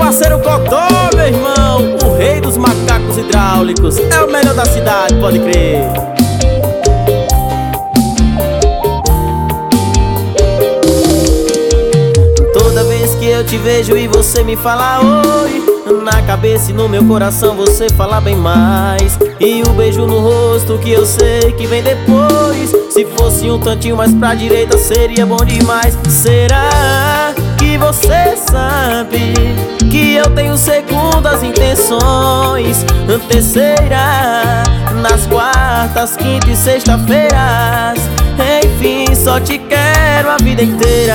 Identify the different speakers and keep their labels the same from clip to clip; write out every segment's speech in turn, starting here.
Speaker 1: parceiro Cotó, meu irmão, o rei dos macacos hidráulicos, é o melhor da cidade, pode crer. Toda vez que eu te vejo e você me fala oi, na cabeça e no meu coração você fala bem mais. E o beijo no rosto que eu sei que vem depois, se fosse um tantinho mais pra direita seria bom demais. Será que você sabe que eu tenho segundas intenções, terceira nas quartas, quinta e sexta-feiras? Enfim, só te quero a vida inteira.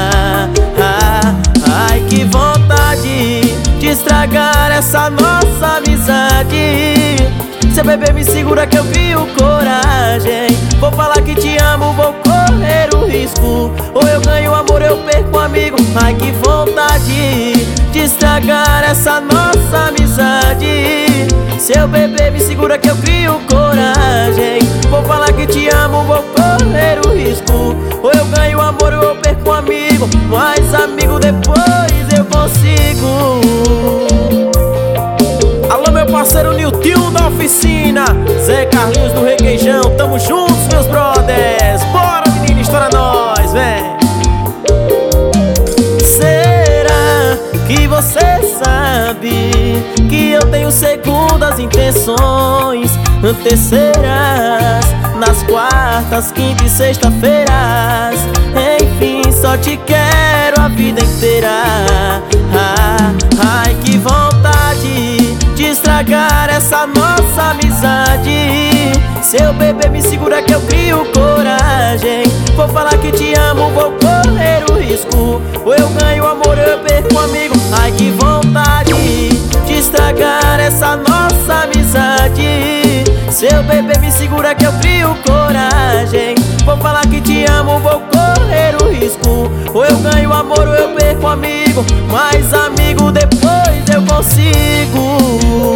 Speaker 1: Ai, que vontade de estragar essa nossa amizade. Seu bebê me segura que eu crio coragem. Vou falar que te amo, vou correr o risco. Ou eu ganho amor, eu perco amigo. Ai, que vontade de estragar essa nossa amizade. Seu bebê me segura que eu crio coragem. Vou falar que te amo, vou correr o risco. Ou eu ganho amor, ou eu perco amigo. Mas amigo depois eu consigo. Alô, meu parceiro Niltinho da oficina, Zé Carlinhos do Requeijão, tamo juntos, meus brothers. Bora, menino, estoura nós, vem. Será que você sabe que eu tenho segundas intenções, terceiras nas quartas, quinta e sexta-feiras? Enfim, só te quero a vida inteira. Ai, que vontade de estragar essa nossa amizade. Seu bebê me segura que eu crio coragem. Vou falar que te amo, vou correr o risco. Ou eu ganho amor, ou eu perco amigo. Ai, que vontade de estragar essa nossa amizade. Seu bebê me segura que eu crio coragem. Vou falar que te amo, vou correr o risco. Ou eu ganho amor, ou eu perco amigo. Mas amigo depois eu consigo.